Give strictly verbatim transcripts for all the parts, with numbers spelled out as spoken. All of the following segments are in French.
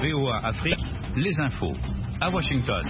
V O A Afrique, les infos. À Washington.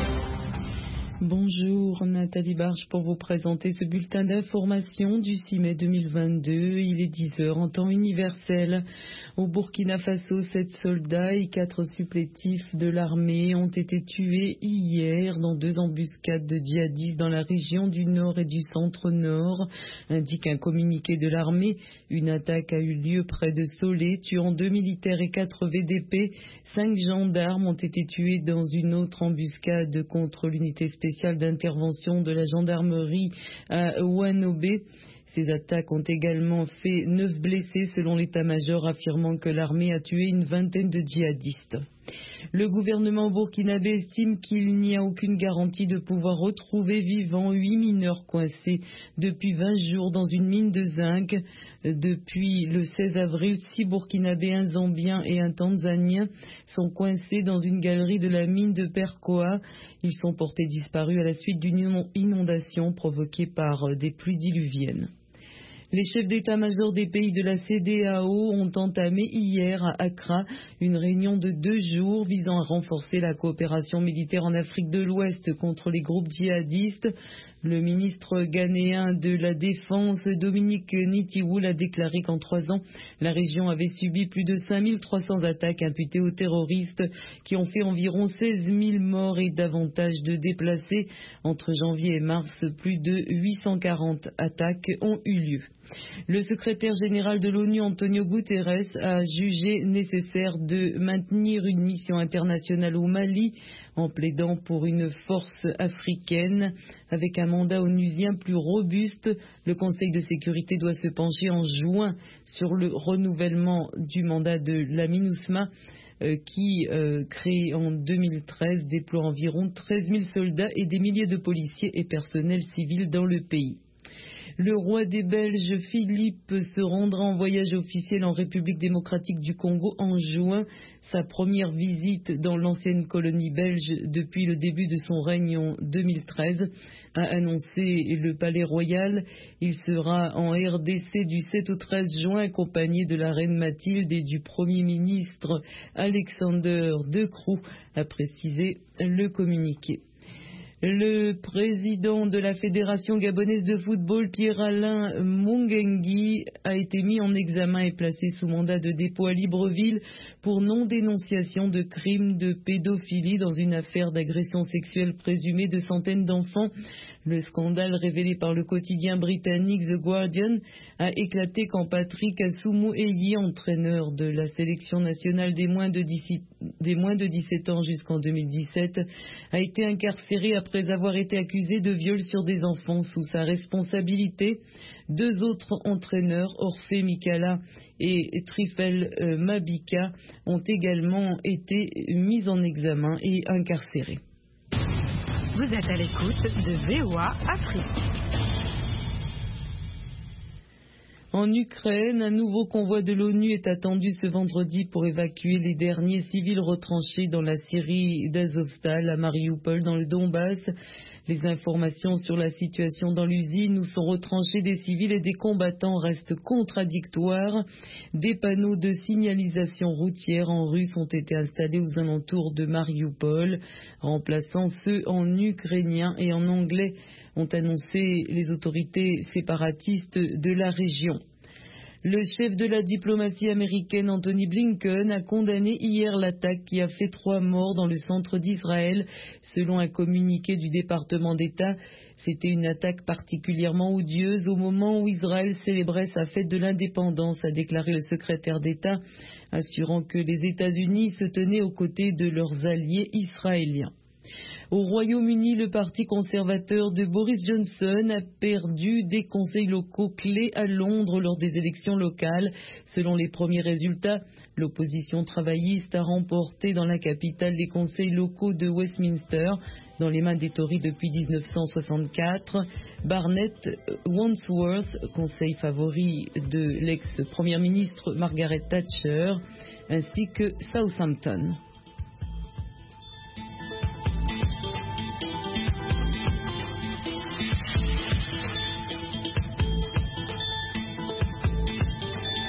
Bonjour, Nathalie Barge pour vous présenter ce bulletin d'information du six mai deux mille vingt-deux. Il est dix heures en temps universel. Au Burkina Faso, sept soldats et quatre supplétifs de l'armée ont été tués hier dans deux embuscades de djihadistes dans la région du nord et du centre-nord, indique un communiqué de l'armée. Une attaque a eu lieu près de Solé, tuant deux militaires et quatre V D P. Cinq gendarmes ont été tués dans une autre embuscade contre l'unité spéciale d'intervention de la gendarmerie à Ouanobe. Ces attaques ont également fait neuf blessés selon l'état-major, affirmant que l'armée a tué une vingtaine de djihadistes. Le gouvernement burkinabé estime qu'il n'y a aucune garantie de pouvoir retrouver vivants huit mineurs coincés depuis vingt jours dans une mine de zinc. Depuis le seize avril, six Burkinabés, un Zambien et un Tanzanien sont coincés dans une galerie de la mine de Percoa. Ils sont portés disparus à la suite d'une inondation provoquée par des pluies diluviennes. Les chefs d'état-major des pays de la C D A O ont entamé hier à Accra une réunion de deux jours visant à renforcer la coopération militaire en Afrique de l'Ouest contre les groupes djihadistes. Le ministre ghanéen de la Défense, Dominique Nitiwoul, a déclaré qu'en trois ans, la région avait subi plus de cinq mille trois cents attaques imputées aux terroristes qui ont fait environ seize mille morts et davantage de déplacés. Entre janvier et mars, plus de huit cent quarante attaques ont eu lieu. Le secrétaire général de l'ONU, Antonio Guterres, a jugé nécessaire de maintenir une mission internationale au Mali en plaidant pour une force africaine avec un mandat onusien plus robuste. Le Conseil de sécurité doit se pencher en juin sur le renouvellement du mandat de la MINUSMA euh, qui, euh, créé en deux mille treize, déploie environ treize mille soldats et des milliers de policiers et personnels civils dans le pays. Le roi des Belges, Philippe, se rendra en voyage officiel en République démocratique du Congo en juin. Sa première visite dans l'ancienne colonie belge depuis le début de son règne en deux mille treize, a annoncé le Palais Royal. Il sera en R D C du sept au treize juin accompagné de la reine Mathilde et du Premier ministre Alexander De Croo, a précisé le communiqué. Le président de la Fédération gabonaise de football, Pierre-Alain Mungengui, a été mis en examen et placé sous mandat de dépôt à Libreville pour non-dénonciation de crimes de pédophilie dans une affaire d'agression sexuelle présumée de centaines d'enfants. Le scandale révélé par le quotidien britannique The Guardian a éclaté quand Patrick Assoumou-Eyi, entraîneur de la sélection nationale des moins de dix-sept ans jusqu'en deux mille dix-sept, a été incarcéré après avoir été accusé de viol sur des enfants sous sa responsabilité. Deux autres entraîneurs, Orphée Mikala et Trifel euh, Mabika, ont également été mis en examen et incarcérés. Vous êtes à l'écoute de V O A Afrique. En Ukraine, un nouveau convoi de l'ONU est attendu ce vendredi pour évacuer les derniers civils retranchés dans la Syrie d'Azovstal à Mariupol dans le Donbass. Les informations sur la situation dans l'usine où sont retranchés des civils et des combattants restent contradictoires. Des panneaux de signalisation routière en russe ont été installés aux alentours de Mariupol, remplaçant ceux en ukrainien et en anglais, ont annoncé les autorités séparatistes de la région. Le chef de la diplomatie américaine, Anthony Blinken, a condamné hier l'attaque qui a fait trois morts dans le centre d'Israël. Selon un communiqué du département d'État, c'était une attaque particulièrement odieuse au moment où Israël célébrait sa fête de l'indépendance, a déclaré le secrétaire d'État, assurant que les États-Unis se tenaient aux côtés de leurs alliés israéliens. Au Royaume-Uni, le parti conservateur de Boris Johnson a perdu des conseils locaux clés à Londres lors des élections locales. Selon les premiers résultats, l'opposition travailliste a remporté dans la capitale les conseils locaux de Westminster, dans les mains des Tories depuis dix-neuf cent soixante-quatre. Barnet Wandsworth, conseil favori de l'ex-première ministre Margaret Thatcher, ainsi que Southampton.